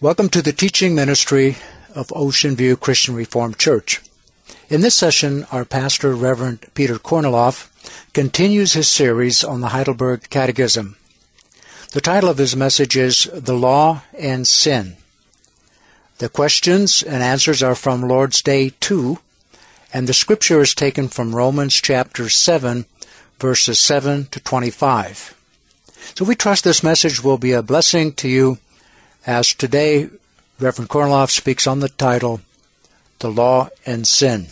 Welcome to the teaching ministry of Ocean View Christian Reformed Church. In this session, our pastor, Reverend Peter Korniloff, continues his series on the Heidelberg Catechism. The title of his message is The Law and Sin. The questions and answers are from Lord's Day 2, and the scripture is taken from Romans chapter 7, verses 7 to 25. So we trust this message will be a blessing to you, as today Reverend Korniloff speaks on the title, The Law and Sin.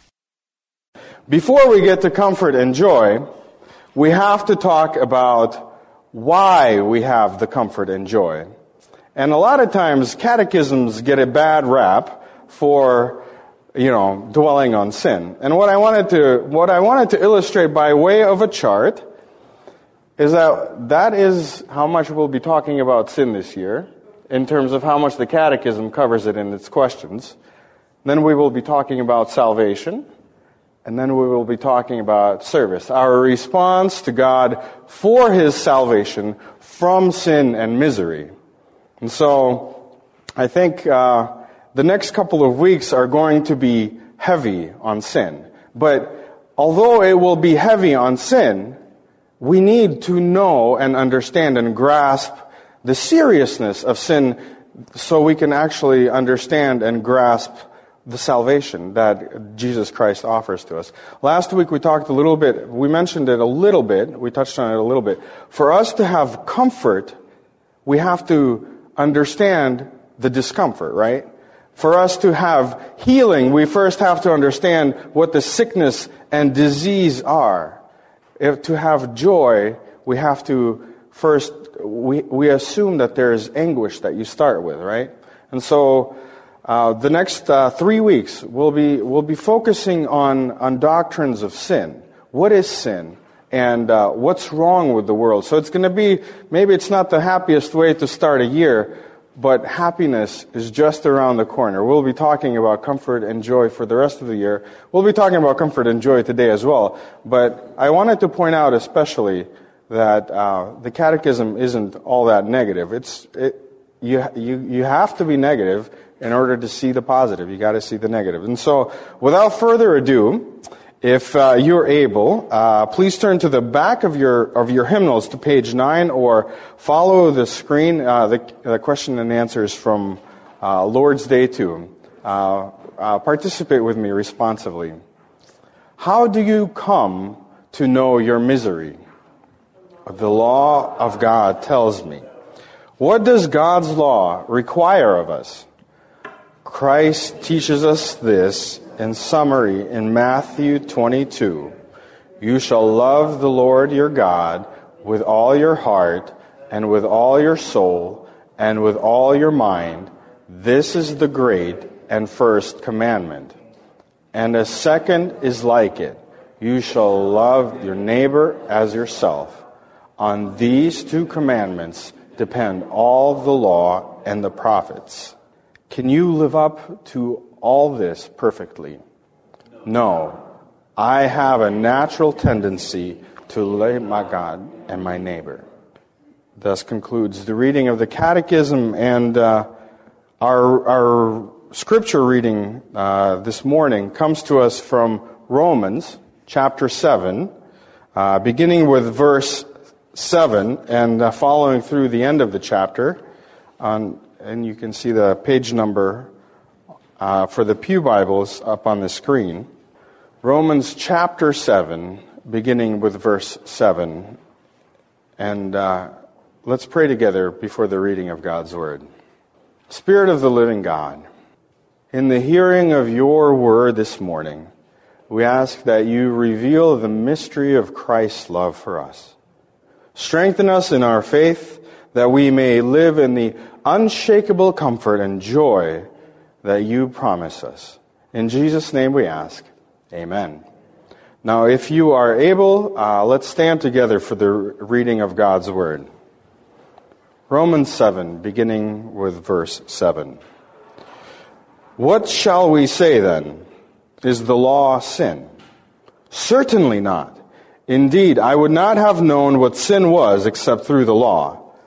Before we get to comfort and joy, we have to talk about why we have the comfort and joy. And a lot of times catechisms get a bad rap for, dwelling on sin. And what I wanted to illustrate by way of a chart is that is how much we'll be talking about sin this year, in terms of how much the Catechism covers it in its questions. Then we will be talking about salvation, and then we will be talking about service, our response to God for His salvation from sin and misery. And so I think the next couple of weeks are going to be heavy on sin. But although it will be heavy on sin, we need to know and understand and grasp the seriousness of sin so we can actually understand and grasp the salvation that Jesus Christ offers to us. Last week we talked a little bit, we mentioned it a little bit, we touched on it a little bit. For us to have comfort, we have to understand the discomfort, right? For us to have healing, we first have to understand what the sickness and disease are. If to have joy, we have to first, we assume that there's anguish that you start with, right? And so the next 3 weeks we'll be focusing on doctrines of sin. What is sin? And what's wrong with the world? So it's going to be, maybe it's not the happiest way to start a year, but happiness is just around the corner. We'll be talking about comfort and joy for the rest of the year. We'll be talking about comfort and joy today as well. But I wanted to point out especially that the Catechism isn't all that negative. You have to be negative in order to see the positive. You got to see the negative. And so, without further ado, if you're able, please turn to the back of your hymnals to page 9, or follow the screen. The question and answers from Lord's Day 2. Participate with me responsively. How do you come to know your misery? The law of God tells me. What does God's law require of us? Christ teaches us this in summary in Matthew 22. You shall love the Lord your God with all your heart and with all your soul and with all your mind. This is the great and first commandment. And a second is like it. You shall love your neighbor as yourself. On these two commandments depend all the law and the prophets. Can you live up to all this perfectly? No. I have a natural tendency to love my God and my neighbor. Thus concludes the reading of the Catechism, and our scripture reading this morning comes to us from Romans chapter 7, beginning with verse 7 and following through the end of the chapter. And you can see the page number for the Pew Bibles up on the screen. Romans chapter 7, beginning with verse 7. And let's pray together before the reading of God's Word. Spirit of the living God, in the hearing of your word this morning, we ask that you reveal the mystery of Christ's love for us. Strengthen us in our faith that we may live in the unshakable comfort and joy that you promise us. In Jesus' name we ask. Amen. Now, if you are able, let's stand together for the reading of God's Word. Romans 7, beginning with verse 7. What shall we say then? Is the law sin? Certainly not. Indeed, I would not have known what sin was except through the law.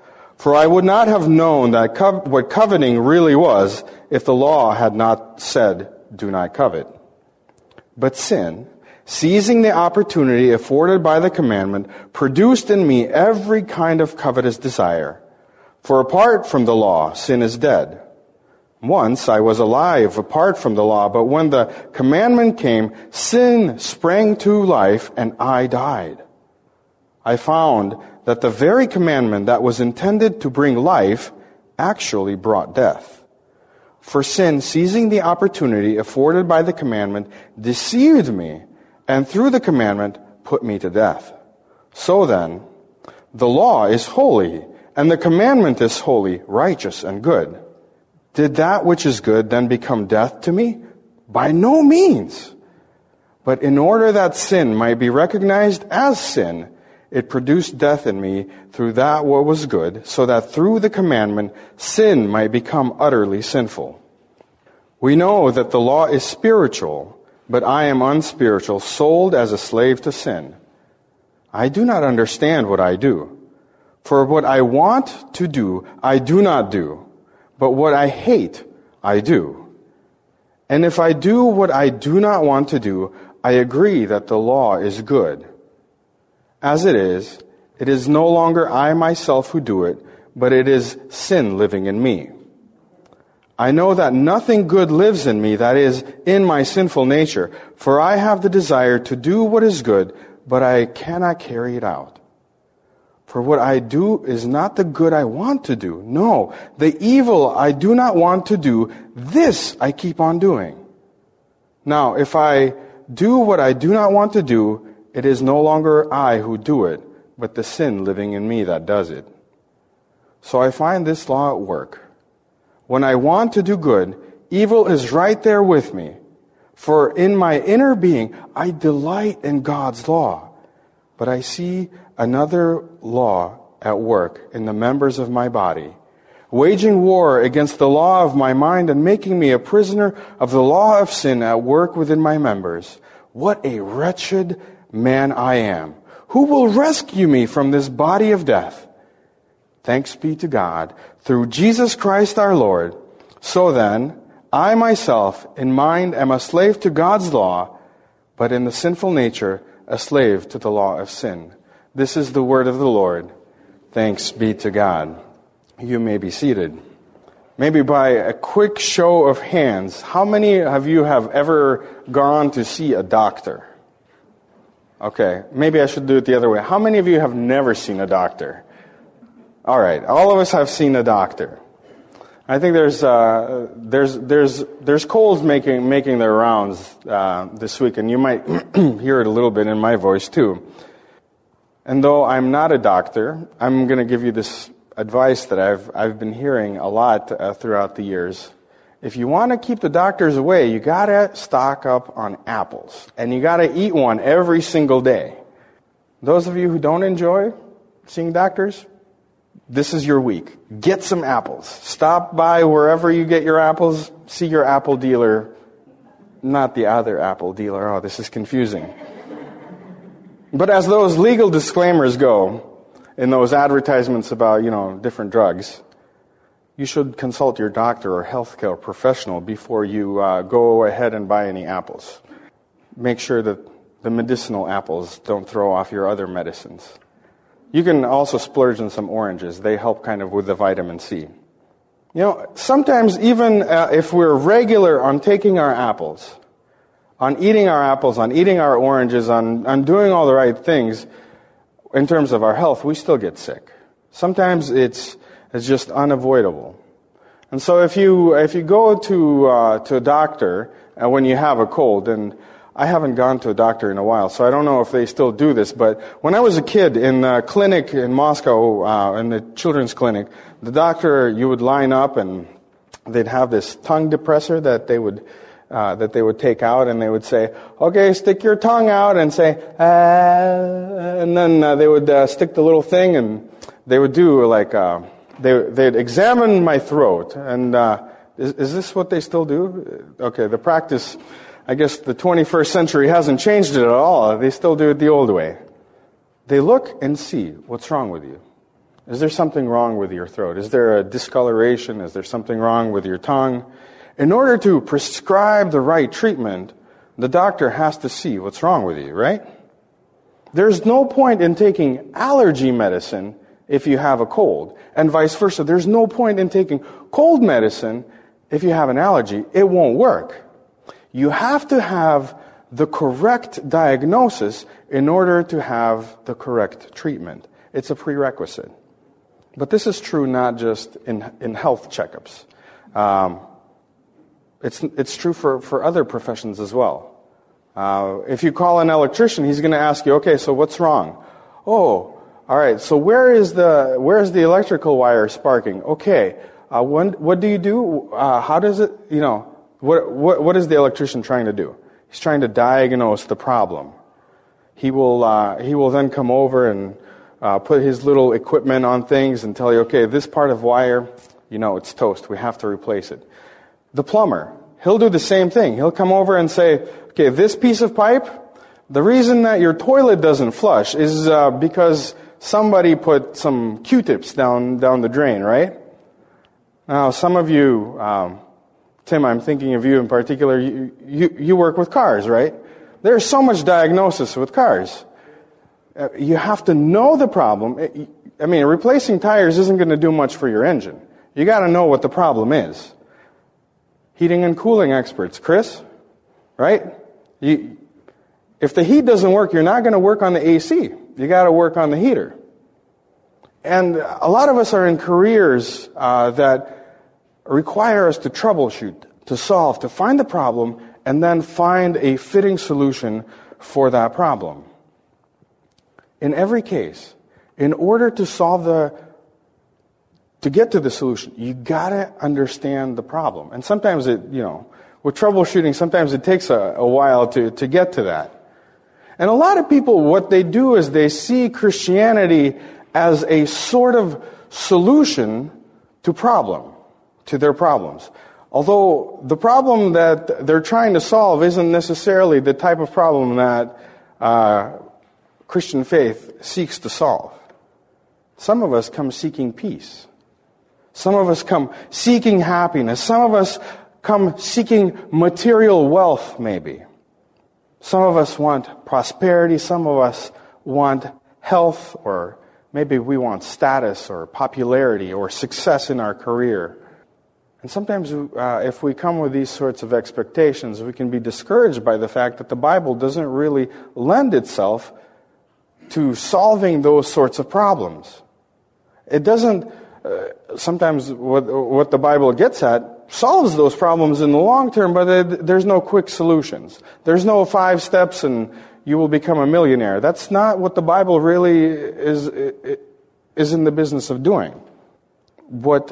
For I would not have known that what coveting really was if the law had not said, do not covet. But sin, seizing the opportunity afforded by the commandment, produced in me every kind of covetous desire. For apart from the law, sin is dead. Once I was alive apart from the law, but when the commandment came, sin sprang to life and I died. I found that the very commandment that was intended to bring life actually brought death. For sin, seizing the opportunity afforded by the commandment, deceived me, and through the commandment put me to death. So then, the law is holy, and the commandment is holy, righteous, and good. Did that which is good then become death to me? By no means. But in order that sin might be recognized as sin, it produced death in me through that what was good, so that through the commandment sin might become utterly sinful. We know that the law is spiritual, but I am unspiritual, sold as a slave to sin. I do not understand what I do. For what I want to do, I do not do. But what I hate, I do. And if I do what I do not want to do, I agree that the law is good. As it is no longer I myself who do it, but it is sin living in me. I know that nothing good lives in me, that is, in my sinful nature, for I have the desire to do what is good, but I cannot carry it out. For what I do is not the good I want to do. No, the evil I do not want to do, this I keep on doing. Now, if I do what I do not want to do, it is no longer I who do it, but the sin living in me that does it. So I find this law at work. When I want to do good, evil is right there with me. For in my inner being, I delight in God's law. But I see another law at work in the members of my body, waging war against the law of my mind and making me a prisoner of the law of sin at work within my members. What a wretched man I am! Who will rescue me from this body of death? Thanks be to God, through Jesus Christ our Lord. So then, I myself, in mind, am a slave to God's law, but in the sinful nature, a slave to the law of sin. This is the word of the Lord. Thanks be to God. You may be seated. Maybe by a quick show of hands, how many of you have ever gone to see a doctor? Okay, maybe I should do it the other way. How many of you have never seen a doctor? All right, all of us have seen a doctor. I think there's colds making their rounds this week, and you might hear it a little bit in my voice too. And though I'm not a doctor, I'm going to give you this advice that I've been hearing a lot throughout the years. If you want to keep the doctors away, you got to stock up on apples, and you got to eat one every single day. Those of you who don't enjoy seeing doctors, this is your week. Get some apples. Stop by wherever you get your apples. See your apple dealer. Not the other apple dealer. Oh, this is confusing. But as those legal disclaimers go in those advertisements about, different drugs, you should consult your doctor or healthcare professional before you go ahead and buy any apples. Make sure that the medicinal apples don't throw off your other medicines. You can also splurge on some oranges. They help kind of with the vitamin C. Sometimes even if we're regular on taking our apples, on eating our oranges, on doing all the right things in terms of our health, we still get sick. Sometimes it's just unavoidable. And so if you go to a doctor when you have a cold, and I haven't gone to a doctor in a while, so I don't know if they still do this, but when I was a kid in the clinic in Moscow, in the children's clinic, the doctor, you would line up and they'd have this tongue depressor that they would take out, and they would say, okay, stick your tongue out, and say, and then they would stick the little thing, and they would do they'd examine my throat, and is this what they still do? Okay, the practice, I guess the 21st century hasn't changed it at all. They still do it the old way. They look and see what's wrong with you. Is there something wrong with your throat? Is there a discoloration? Is there something wrong with your tongue? In order to prescribe the right treatment, the doctor has to see what's wrong with you, right? There's no point in taking allergy medicine if you have a cold, and vice versa. There's no point in taking cold medicine if you have an allergy. It won't work. You have to have the correct diagnosis in order to have the correct treatment. It's a prerequisite. But this is true not just in health checkups. It's true for other professions as well. If you call an electrician, he's going to ask you, okay, so what's wrong? Oh, all right, so where is the electrical wire sparking? Okay, what do you do? How does it, what is the electrician trying to do? He's trying to diagnose the problem. He will then come over and put his little equipment on things and tell you, okay, this part of wire, it's toast. We have to replace it. The plumber, he'll do the same thing. He'll come over and say, okay, this piece of pipe, the reason that your toilet doesn't flush is because somebody put some Q-tips down the drain, right? Now, some of you, Tim, I'm thinking of you in particular, you work with cars, right? There's so much diagnosis with cars. You have to know the problem. Replacing tires isn't going to do much for your engine. You got to know what the problem is. Heating and cooling experts, Chris, right? If the heat doesn't work, you're not going to work on the AC. You got to work on the heater. And a lot of us are in careers that require us to troubleshoot, to solve, to find the problem, and then find a fitting solution for that problem. In every case, in order to get to the solution, you gotta understand the problem. And sometimes with troubleshooting, sometimes it takes a while to get to that. And a lot of people, what they do is they see Christianity as a sort of solution to their problems. Although the problem that they're trying to solve isn't necessarily the type of problem that Christian faith seeks to solve. Some of us come seeking peace. Some of us come seeking happiness. Some of us come seeking material wealth, maybe. Some of us want prosperity. Some of us want health, or maybe we want status or popularity or success in our career. And sometimes if we come with these sorts of expectations, we can be discouraged by the fact that the Bible doesn't really lend itself to solving those sorts of problems. It doesn't, sometimes what the Bible gets at solves those problems in the long term, but there's no quick solutions. There's no 5 steps and you will become a millionaire. That's not what the Bible really is in the business of doing. What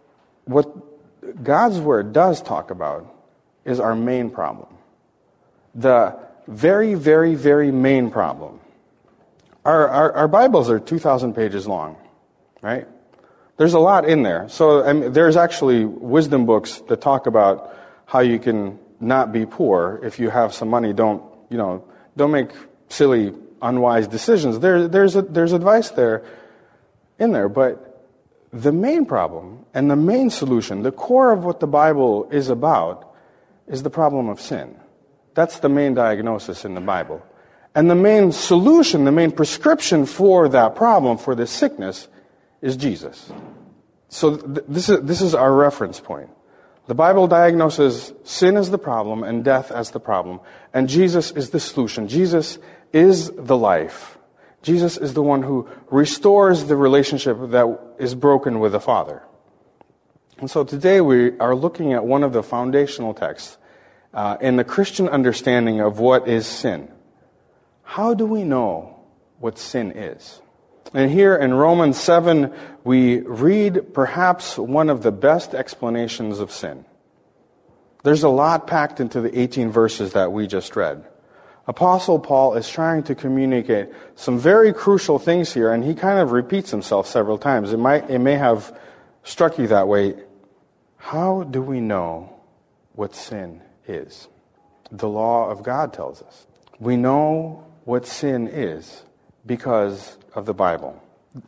God's Word does talk about is our main problem. The very, very, very main problem. Our Bibles are 2,000 pages long, right? There's a lot in there. So there's actually wisdom books that talk about how you can not be poor if you have some money. Don't make silly, unwise decisions. There's advice in there, but the main problem and the main solution, the core of what the Bible is about, is the problem of sin. That's the main diagnosis in the Bible. And the main solution, the main prescription for that problem, for this sickness, is Jesus. So this is our reference point. The Bible diagnoses sin as the problem and death as the problem, and Jesus is the solution. Jesus is the life. Jesus is the one who restores the relationship that is broken with the Father. And so today we are looking at one of the foundational texts in the Christian understanding of what is sin. How do we know what sin is? And here in Romans 7, we read perhaps one of the best explanations of sin. There's a lot packed into the 18 verses that we just read. Apostle Paul is trying to communicate some very crucial things here, and he kind of repeats himself several times. It may have struck you that way. How do we know what sin is? The law of God tells us. We know what sin is because of the Bible.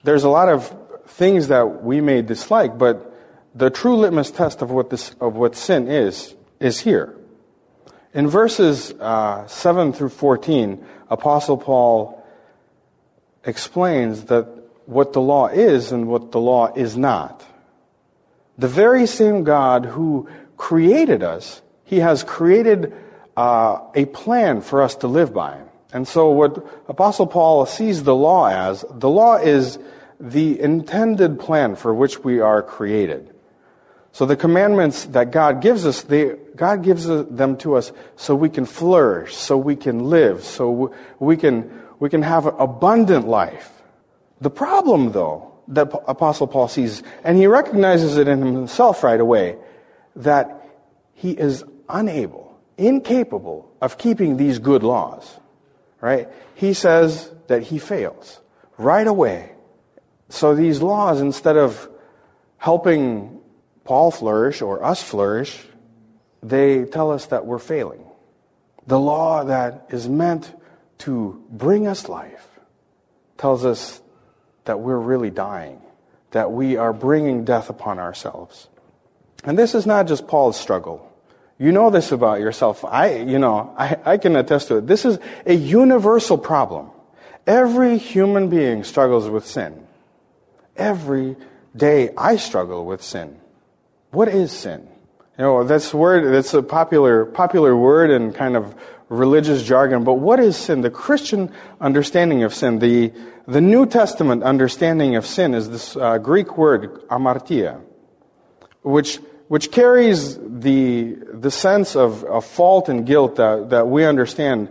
there's a lot of things that we may dislike, but the true litmus test of what sin is here. In verses 7 through 14, Apostle Paul explains that what the law is and what the law is not. The very same God who created us, He has created a plan for us to live by. And so what Apostle Paul sees the law is the intended plan for which we are created. So the commandments that God gives us, God gives them to us so we can flourish, so we can live, so we can have an abundant life. The problem, though, that Apostle Paul sees, and he recognizes it in himself right away, that he is incapable of keeping these good laws. Right? He says that he fails right away. So these laws, instead of helping Paul flourish or us flourish, they tell us that we're failing. The law that is meant to bring us life tells us that we're really dying, that we are bringing death upon ourselves. And this is not just Paul's struggle. You know this about yourself. I can attest to it. This is a universal problem. Every human being struggles with sin. Every day I struggle with sin. What is sin? That's a popular word in kind of religious jargon, but what is sin? The Christian understanding of sin, the New Testament understanding of sin is this Greek word, amartia, which carries the sense of fault and guilt that we understand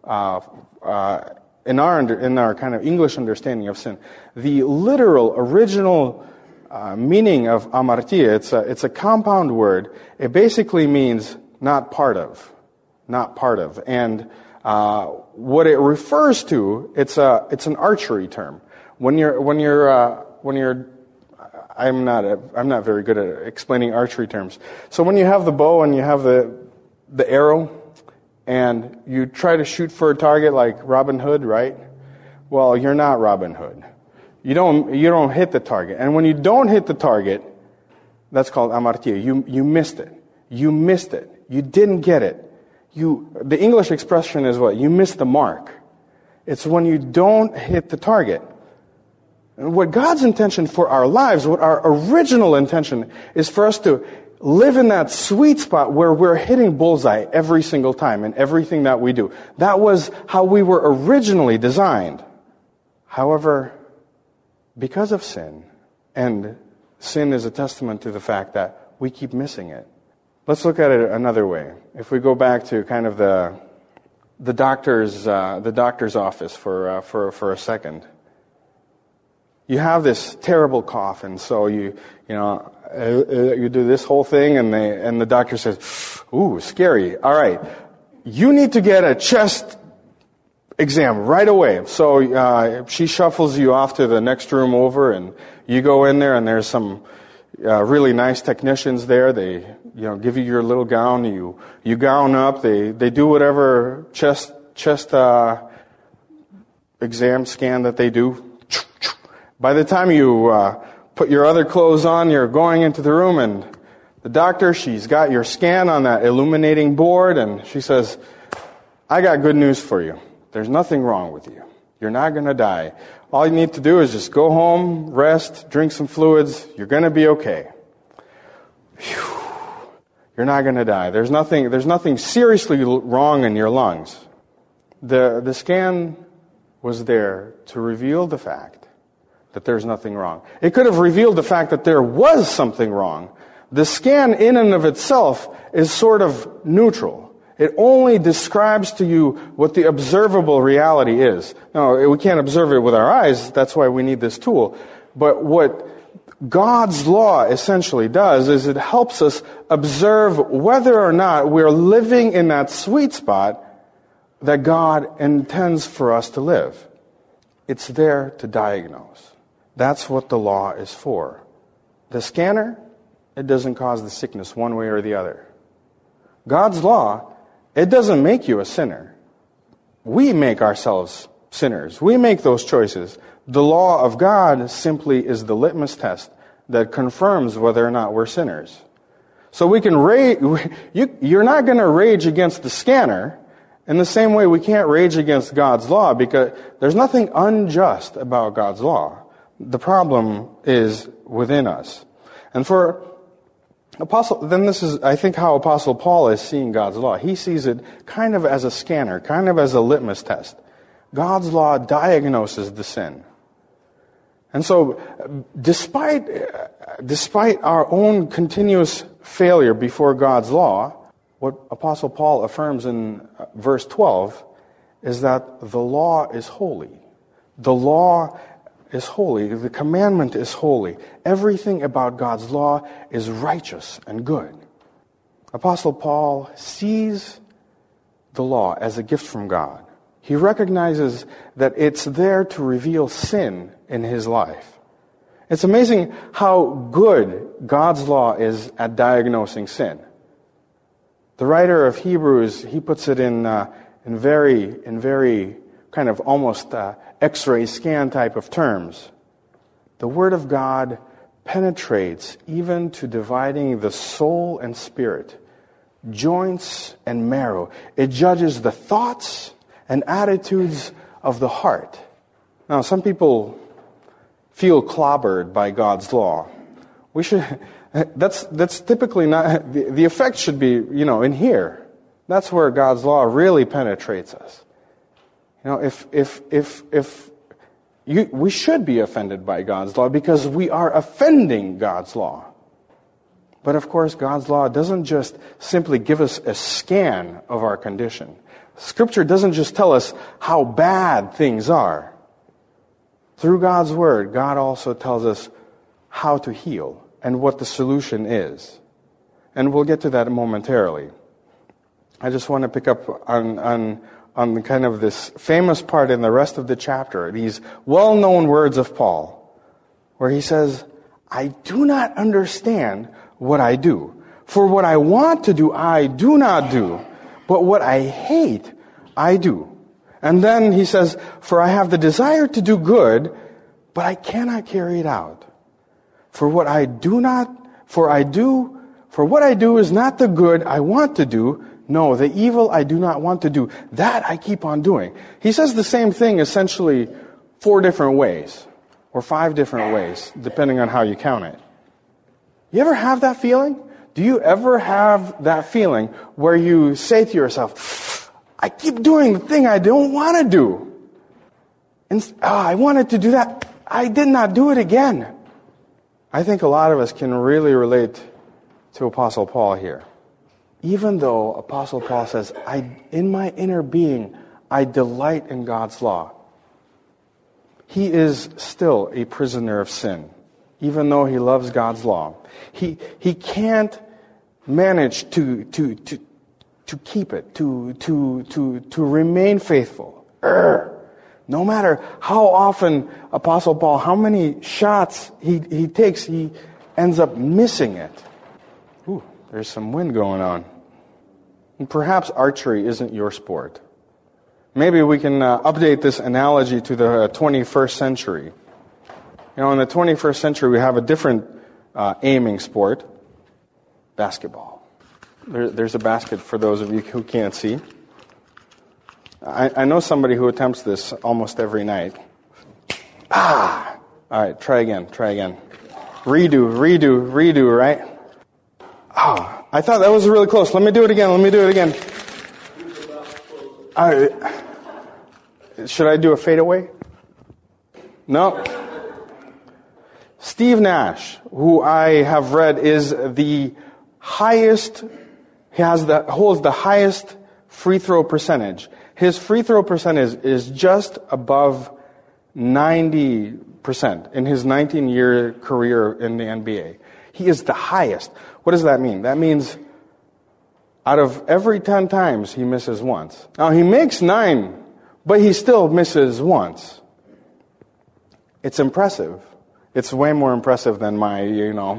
in our kind of English understanding of sin. The literal original meaning of amartia, it's a compound word. It basically means not part of, and what it refers to, it's an archery term. When you're I'm not very good at explaining archery terms. So when you have the bow and you have the arrow, and you try to shoot for a target like Robin Hood, right? Well, you're not Robin Hood. You don't hit the target, and when you don't hit the target, that's called amartia. You missed it. You missed it. You didn't get it. The English expression is what? You missed the mark. It's when you don't hit the target. And what God's intention for our lives, what our original intention is for us to live in that sweet spot where we're hitting bullseye every single time in everything that we do. That was how we were originally designed. However, because of sin, and sin is a testament to the fact that we keep missing it. Let's look at it another way. If we go back to kind of the doctor's office for a second. You have this terrible cough, and so you do this whole thing, and the doctor says, "Ooh, scary. All right, you need to get a chest exam right away." So she shuffles you off to the next room over, and you go in there, and there's some really nice technicians there. They give you your little gown. You gown up. They do whatever chest exam scan that they do. By the time you put your other clothes on, you're going into the room, and the doctor, she's got your scan on that illuminating board, and she says, "I got good news for you. There's nothing wrong with you. You're not going to die. All you need to do is just go home, rest, drink some fluids. You're going to be okay." Whew. You're not going to die. There's nothing seriously wrong in your lungs. The scan was there to reveal the fact that there's nothing wrong. It could have revealed the fact that there was something wrong. The scan in and of itself is sort of neutral. It only describes to you what the observable reality is. Now, we can't observe it with our eyes. That's why we need this tool. But what God's law essentially does is it helps us observe whether or not we're living in that sweet spot that God intends for us to live. It's there to diagnose. That's what the law is for. The scanner, it doesn't cause the sickness one way or the other. God's law, it doesn't make you a sinner. We make ourselves sinners. We make those choices. The law of God simply is the litmus test that confirms whether or not we're sinners. So we can rage. You're not going to rage against the scanner in the same way we can't rage against God's law, because there's nothing unjust about God's law. The problem is within us. And for this is, I think, how Apostle Paul is seeing God's law. He sees it kind of as a scanner, kind of as a litmus test. God's law diagnoses the sin. And so, despite our own continuous failure before God's law, what Apostle Paul affirms in verse 12 is that the law is holy. The law is holy. The commandment is holy. Everything about God's law is righteous and good. Apostle Paul sees the law as a gift from God. He recognizes that it's there to reveal sin in his life. It's amazing how good God's law is at diagnosing sin. The writer of Hebrews, he puts it in very kind of almost X-ray scan type of terms. The Word of God penetrates even to dividing the soul and spirit, joints and marrow. It judges the thoughts and attitudes of the heart. Now, some people feel clobbered by God's law. That's typically not, the effect should be, in here. That's where God's law really penetrates us. We should be offended by God's law because we are offending God's law. But of course, God's law doesn't just simply give us a scan of our condition. Scripture doesn't just tell us how bad things are. Through God's Word, God also tells us how to heal and what the solution is. And we'll get to that momentarily. I just want to pick up on kind of this famous part in the rest of the chapter, these well-known words of Paul, where he says, I do not understand what I do. For what I want to do, I do not do. But what I hate, I do. And then he says, for I have the desire to do good, but I cannot carry it out. For what I do is not the good I want to do. No, the evil I do not want to do. That I keep on doing. He says the same thing essentially 4 different ways, or 5 different ways, depending on how you count it. You ever have that feeling? Do you ever have that feeling where you say to yourself, I keep doing the thing I don't want to do. And I wanted to do that. I did not do it again. I think a lot of us can really relate to Apostle Paul here. Even though Apostle Paul says, in my inner being, I delight in God's law. He is still a prisoner of sin, even though he loves God's law. He can't manage to keep it, to remain faithful. No matter how often Apostle Paul, how many shots he takes, he ends up missing it. Ooh, there's some wind going on. And perhaps archery isn't your sport. Maybe we can update this analogy to the 21st century. In the 21st century, we have a different aiming sport, basketball. There's a basket for those of you who can't see. I know somebody who attempts this almost every night. All right, try again. Redo, right? I thought that was really close. Let me do it again. All right. Should I do a fadeaway? No. Steve Nash, who I have read is the highest, holds the highest free throw percentage. His free throw percentage is just above 90% in his 19-year career in the NBA. He is the highest. What does that mean? That means out of every 10 times, he misses once. Now, he makes 9, but he still misses once. It's impressive. It's way more impressive than my,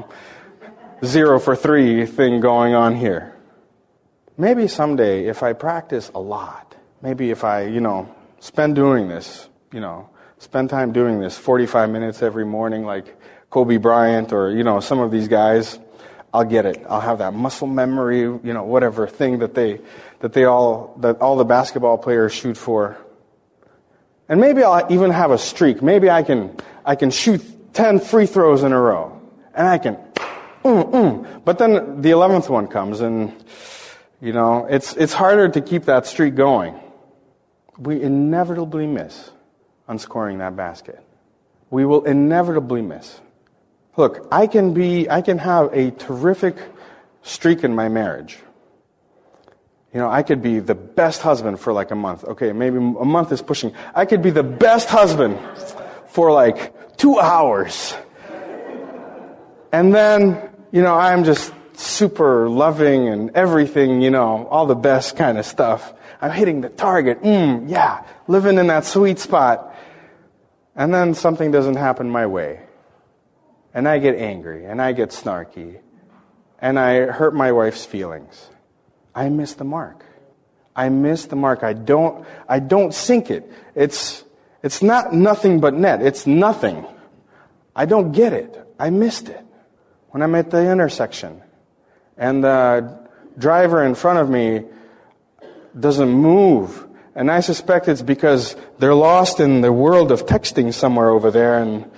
0 for 3 thing going on here. Maybe someday, if I practice a lot, maybe if I, spend doing this, spend time doing this, 45 minutes every morning like Kobe Bryant or, some of these guys, I'll get it. I'll have that muscle memory, whatever thing that all the basketball players shoot for. And maybe I'll even have a streak. Maybe I can shoot 10 free throws in a row. And I can, But then the 11th one comes and, it's harder to keep that streak going. We inevitably miss on scoring that basket. We will inevitably miss. Look, I can have a terrific streak in my marriage. I could be the best husband for like a month. Okay, maybe a month is pushing. I could be the best husband for like 2 hours. And then, I'm just super loving and everything, all the best kind of stuff. I'm hitting the target. Living in that sweet spot. And then something doesn't happen my way. And I get angry and I get snarky. And I hurt my wife's feelings. I miss the mark. I miss the mark. I don't sink it. It's not nothing but net. It's nothing. I don't get it. I missed it. When I'm at the intersection and the driver in front of me doesn't move, and I suspect it's because they're lost in the world of texting somewhere over there, and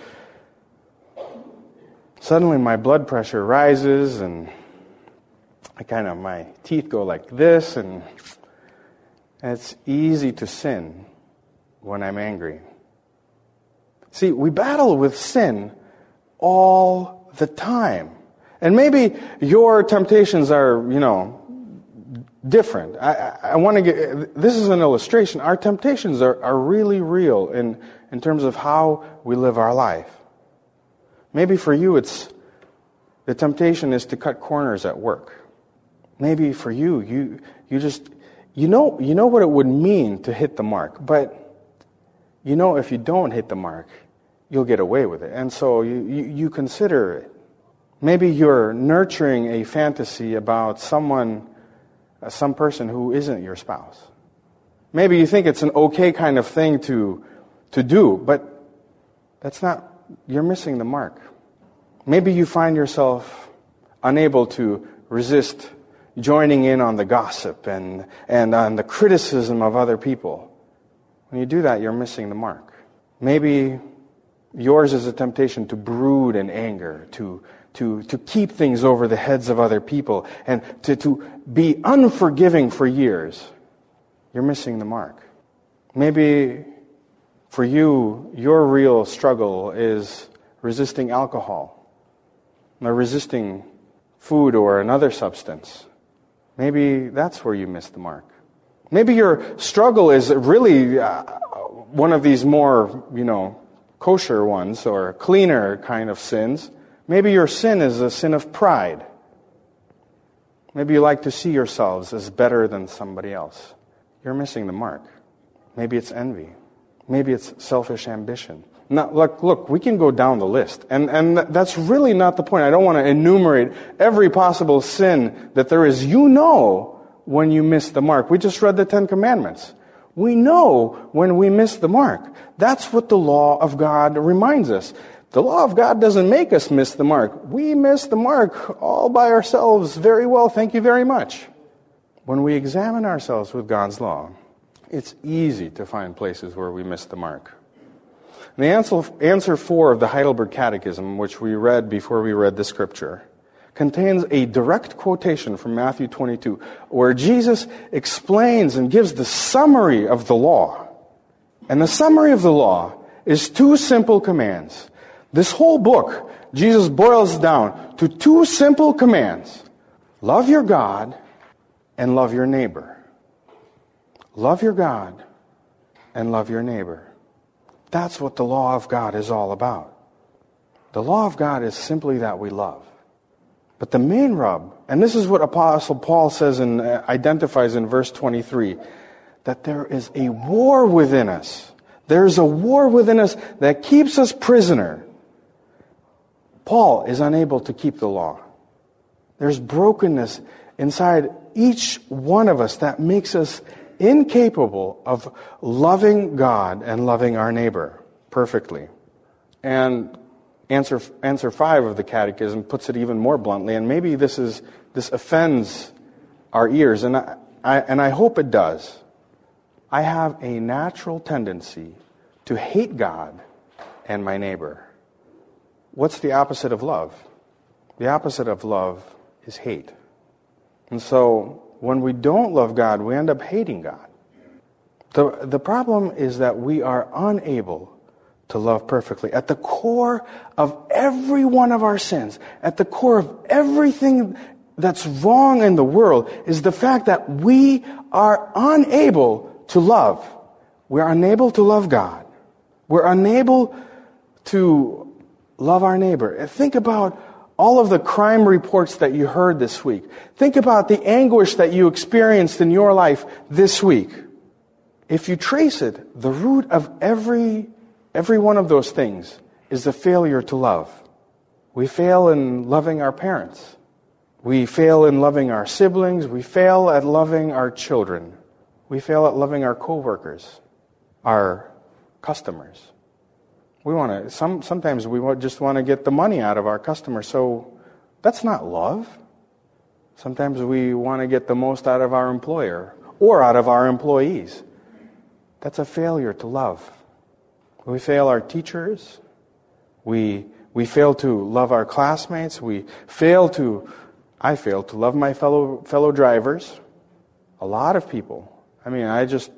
suddenly my blood pressure rises and my teeth go like this, and it's easy to sin when I'm angry. See, we battle with sin all the time. And maybe your temptations are, different. I want to get, this is an illustration. Our temptations are really real in terms of how we live our life. Maybe for you the temptation is to cut corners at work. Maybe for you know what it would mean to hit the mark, but if you don't hit the mark, you'll get away with it. And so you consider it. Maybe you're nurturing a fantasy about some person who isn't your spouse. Maybe you think it's an okay kind of thing to do, but you're missing the mark. Maybe you find yourself unable to resist joining in on the gossip and on the criticism of other people. When you do that, you're missing the mark. Maybe yours is a temptation to brood in anger, to keep things over the heads of other people, and to be unforgiving for years. You're missing the mark. Maybe for you, your real struggle is resisting alcohol, or resisting food or another substance. Maybe that's where you miss the mark. Maybe your struggle is really one of these more, kosher ones or cleaner kind of sins. Maybe your sin is a sin of pride. Maybe you like to see yourselves as better than somebody else. You're missing the mark. Maybe it's envy. Maybe it's selfish ambition. Now, look, we can go down the list. And that's really not the point. I don't want to enumerate every possible sin that there is. When you miss the mark. We just read the 10 Commandments. We know when we miss the mark. That's what the law of God reminds us. The law of God doesn't make us miss the mark. We miss the mark all by ourselves very well, thank you very much. When we examine ourselves with God's law, it's easy to find places where we miss the mark. And the answer 4 of the Heidelberg Catechism, which we read before we read the scripture, contains a direct quotation from Matthew 22, where Jesus explains and gives the summary of the law. And the summary of the law is 2 simple commands. This whole book, Jesus boils down to 2 simple commands. Love your God and love your neighbor. Love your God and love your neighbor. That's what the law of God is all about. The law of God is simply that we love. But the main rub, and this is what Apostle Paul says and identifies in verse 23, that there is a war within us. There is a war within us that keeps us prisoner. Paul is unable to keep the law. There's brokenness inside each one of us that makes us incapable of loving God and loving our neighbor perfectly. And answer 5 of the Catechism puts it even more bluntly, and maybe this offends our ears, and I hope it does. I have a natural tendency to hate God and my neighbor. What's the opposite of love? The opposite of love is hate. And so, when we don't love God, we end up hating God. The problem is that we are unable to love perfectly. At the core of every one of our sins, at the core of everything that's wrong in the world, is the fact that we are unable to love. We're unable to love God. We're unable to love our neighbor. Think about all of the crime reports that you heard this week. Think about the anguish that you experienced in your life this week. If you trace it, the root of every one of those things is the failure to love. We fail in loving our parents. We fail in loving our siblings. We fail at loving our children. We fail at loving our coworkers, our customers. Sometimes we just want to get the money out of our customers, so that's not love. Sometimes we want to get the most out of our employer or out of our employees. That's a failure to love. We fail our teachers. We fail to love our classmates. I fail to love my fellow drivers. A lot of people. I mean,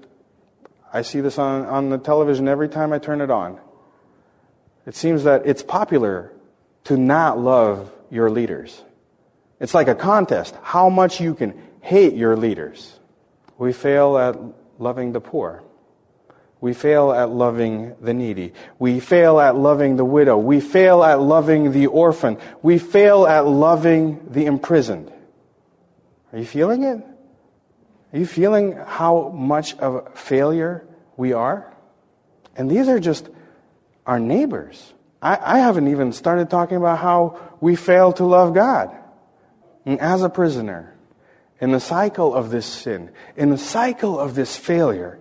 I see this on the television every time I turn it on. It seems that it's popular to not love your leaders. It's like a contest, how much you can hate your leaders. We fail at loving the poor. We fail at loving the needy. We fail at loving the widow. We fail at loving the orphan. We fail at loving the imprisoned. Are you feeling it? Are you feeling how much of a failure we are? And these are just our neighbors. I haven't even started talking about how we fail to love God. And as a prisoner, in the cycle of this sin, in the cycle of this failure,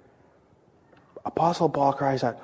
Apostle Paul cries out,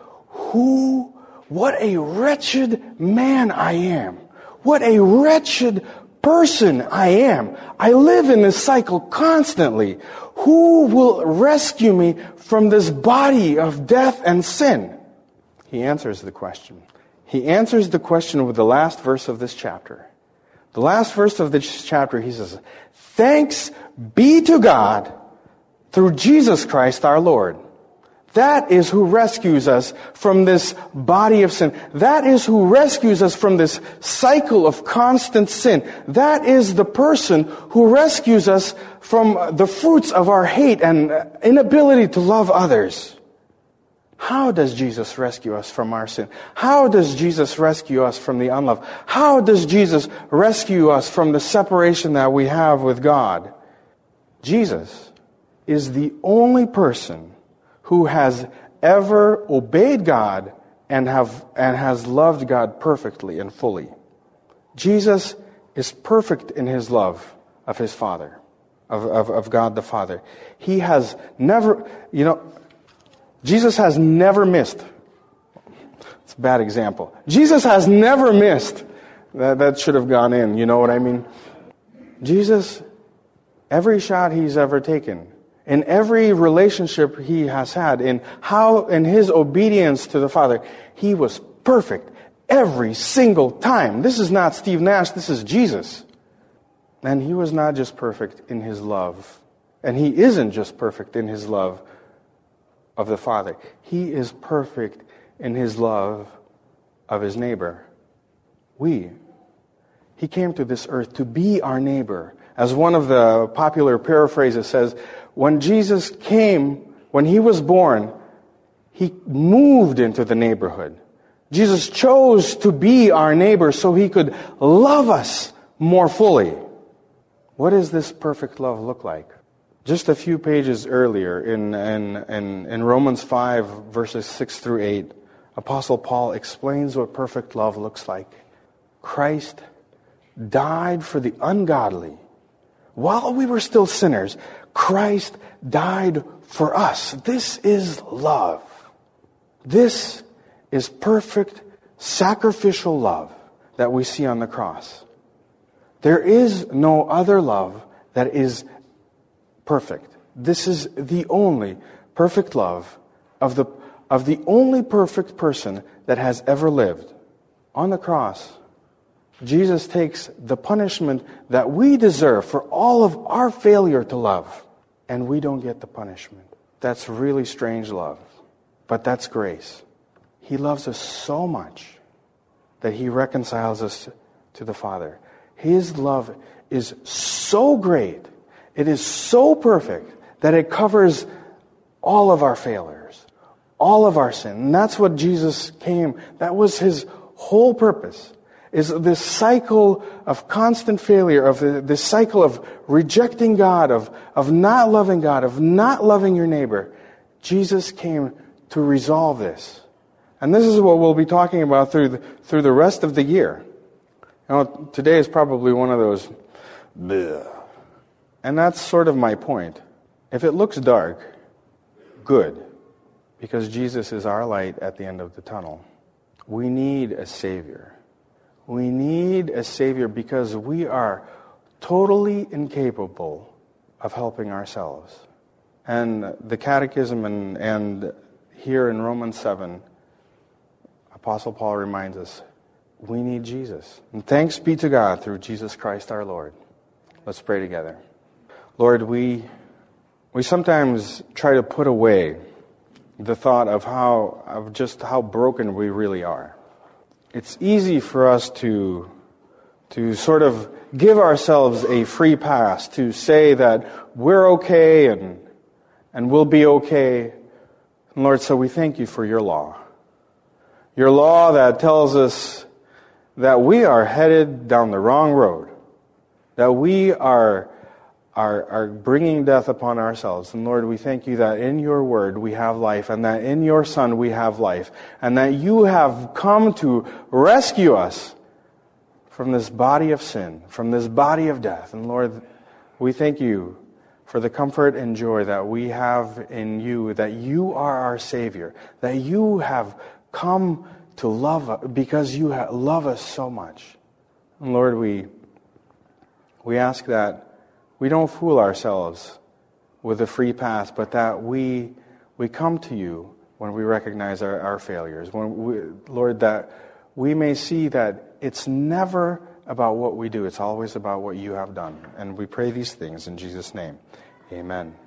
what a wretched man I am. What a wretched person I am. I live in this cycle constantly. Who will rescue me from this body of death and sin? He answers the question. He answers the question with the last verse of this chapter. The last verse of this chapter, he says, "Thanks be to God through Jesus Christ our Lord." That is who rescues us from this body of sin. That is who rescues us from this cycle of constant sin. That is the person who rescues us from the fruits of our hate and inability to love others. How does Jesus rescue us from our sin? How does Jesus rescue us from the unlove? How does Jesus rescue us from the separation that we have with God? Jesus is the only person who has ever obeyed God and has loved God perfectly and fully. Jesus is perfect in his love of his Father, of God the Father. He has never, Jesus has never missed. It's a bad example. Jesus has never missed. That should have gone in, you know what I mean? Jesus, every shot he's ever taken, in every relationship he has had, in his obedience to the Father, he was perfect every single time. This is not Steve Nash, this is Jesus. And he was not just perfect in his love. And he isn't just perfect in his love of the Father. He is perfect in his love of his neighbor. He came to this earth to be our neighbor. As one of the popular paraphrases says, when Jesus came, when he was born, he moved into the neighborhood. Jesus chose to be our neighbor so he could love us more fully. What does this perfect love look like? Just a few pages earlier in Romans 5, verses 6 through 8, Apostle Paul explains what perfect love looks like. Christ died for the ungodly While we were still sinners, Christ died for us. This is love. This is perfect sacrificial love that we see on the cross. There is no other love that is perfect. This is the only perfect love of the only perfect person that has ever lived. On the cross, Jesus takes the punishment that we deserve for all of our failure to love, and we don't get the punishment. That's really strange love, but that's grace. He loves us so much that He reconciles us to the Father. His love is so great, it is so perfect, that it covers all of our failures, all of our sin. And that's what Jesus came, that was His whole purpose, is this cycle of constant failure, of this cycle of rejecting God, of not loving God, of not loving your neighbor. Jesus came to resolve this. And this is what we'll be talking about through the rest of the year. You know, today is probably one of those, bleh. And that's sort of my point. If it looks dark, good, because Jesus is our light at the end of the tunnel. We need a Savior. We need a Savior because we are totally incapable of helping ourselves. And the Catechism and here in Romans 7, Apostle Paul reminds us, we need Jesus. And thanks be to God through Jesus Christ our Lord. Let's pray together. Lord, we sometimes try to put away the thought of just how broken we really are. It's easy for us to sort of give ourselves a free pass, to say that we're okay and we'll be okay. And Lord, so we thank you for your law. Your law that tells us that we are headed down the wrong road, that we are bringing death upon ourselves. And Lord, we thank you that in your word we have life, and that in your Son we have life, and that you have come to rescue us from this body of sin, from this body of death. And Lord, we thank you for the comfort and joy that we have in you, that you are our Savior, that you have come to love us because you love us so much. And Lord, we ask that we don't fool ourselves with a free pass, but that we come to you when we recognize our failures. Lord, that we may see that it's never about what we do, it's always about what you have done. And we pray these things in Jesus' name. Amen.